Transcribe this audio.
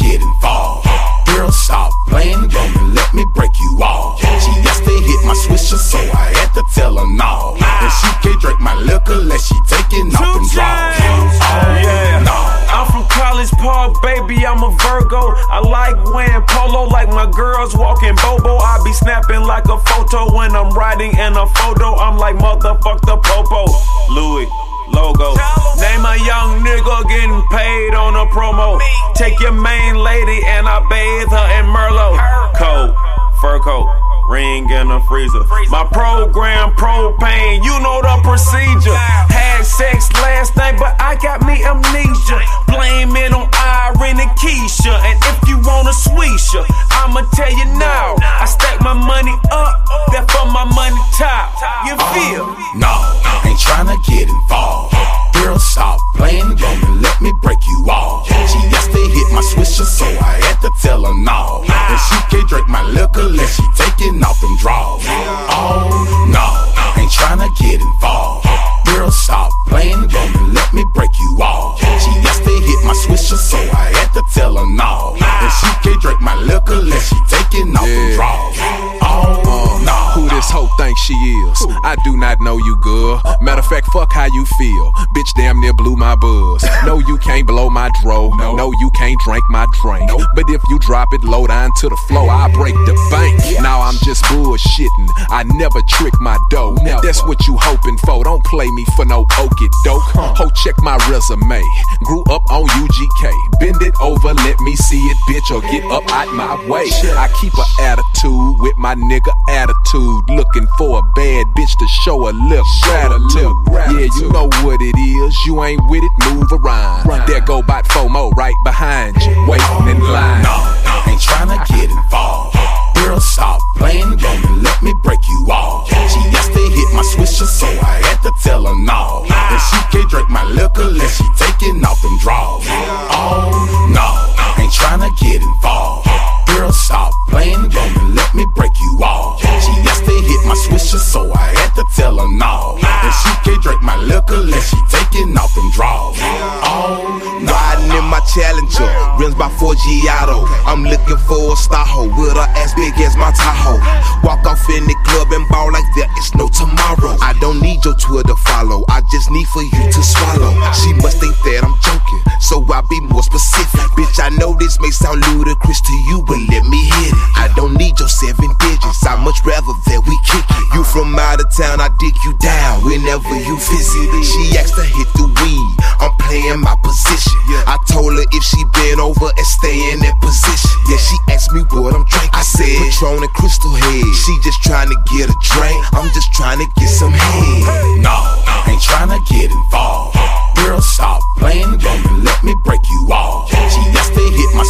get involved. Girl, stop playing, game and let me break you off. She asked to hit my swisher, so I had to tell her no. And she can't drink my liquor unless she taking off them draws. Yeah, no. I'm from College Park, baby, I'm a Virgo. I like wearing polo like my girls walking Bobo. I be snapping like a photo when I'm riding in a photo. I'm like motherfuck the popo. Louis logo. Name a young nigga getting paid on a promo. Take your main lady and I bathe her in Merlot. Coat, fur coat, ring in a freezer. My program propane, you know the procedure. Had sex last night, but I got me amnesia. Blame it on Irene and Keisha. And if you wanna sweesha, I'ma tell you now. I stack my money up, that for my money top. You feel? No, ain't tryna get involved. Girl, stop playing, game and let me break you off. She asked to hit my swisher, so I had to tell her no. And she can't drink my liquor unless she taking off them draws. Oh, no, ain't tryna get involved. Girl, stop playing, game and let me break you off. She asked to hit my swisher, so I had to tell her no. And she can't drink my liquor unless she taking off them draws. Oh, no. Who this hoe think she is? I do not know you, girl. Matter of fact, fuck how you feel. Bitch damn near blew my buzz. No, you can't blow my dro. No, you can't drink my drink. But if you drop it low down to the floor, I break the bank. Now I'm just bullshitting. I never trick my dough. That's what you hoping for. Don't play me for no okey doke. Ho, check my resume. Grew up on UGK. Bend it over, let me see it, bitch, or get up out my way. I keep an attitude with my nigga attitude. Looking for a bad bitch to show a little gratitude. Yeah, you know what it is. You ain't with it, move around. There go about FOMO right behind you, waiting in line. No, ain't tryna get involved. Girl, stop playing, game and let me break you off. She asked to hit my swisher, so I had to tell her no. And she can't drink my liquor unless she taking off them draws. Oh, no, ain't tryna get involved. Girl, stop playing, game and let me break you off. She asked to hit my swisher, so I had to tell her no. And she can't drink my liquor unless she taking off them draws. Oh, no. Riding in my Challenger, rims by 4G Auto. I'm looking for a star hoe with her ass big as my Tahoe. Walk off in the club and ball like there is no tomorrow. I don't need your Twitter follow, I just need for you to swallow. She must think that I'm joking, so I'll be more specific. Bitch, I know this may sound ludicrous to you, but let me hit it. I don't need your 7 digits, I'd much rather that we kick it. You from out of town, I dig you down whenever you visit. She asked to hit the weed, I'm playing my position. I told her if she bend over and stay in that position. Yeah, she asked me what I'm drinking. I said Patron and Crystal Head. She just trying to get a drink, I'm just trying to get some head. No, ain't tryna get involved. Girl, stop playing, game and let me break you off. She asked to hit my